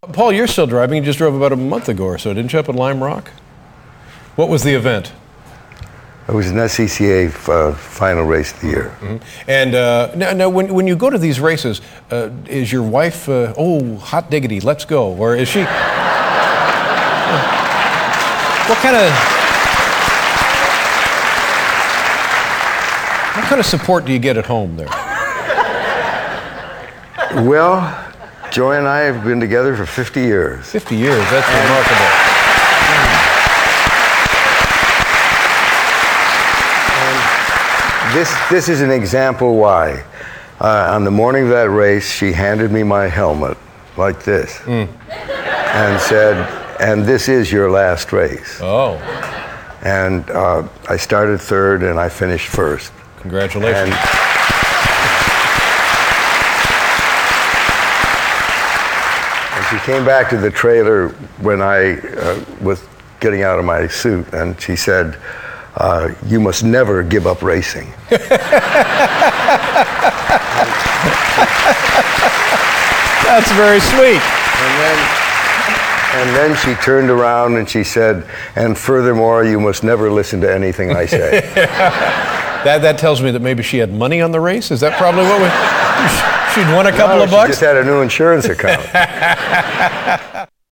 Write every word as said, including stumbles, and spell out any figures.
Paul, you're still driving. You just drove about a month ago or so, didn't you, up in Lime Rock? What was the event? It was an S C C A uh, final race of the year. Mm-hmm. And uh, now, now when, when you go to these races, uh, is your wife, uh, oh, hot diggity, let's go? Or is she... What kind of... What kind of support do you get at home there? Well, Joy and I have been together for fifty years. fifty years, that's and remarkable. And this, this is an example why. Uh, on the morning of that race, she handed me my helmet like this mm. and said, and this is your last race. Oh. And uh, I started third and I finished first. Congratulations. And, She came back to the trailer when I uh, was getting out of my suit, and she said, uh, "You must never give up racing." That's very sweet. And then, and then she turned around and she said, "And furthermore, you must never listen to anything I say." that that tells me that maybe she had money on the race. Is that probably what we? She'd won a couple no, of bucks? She just had a new insurance account.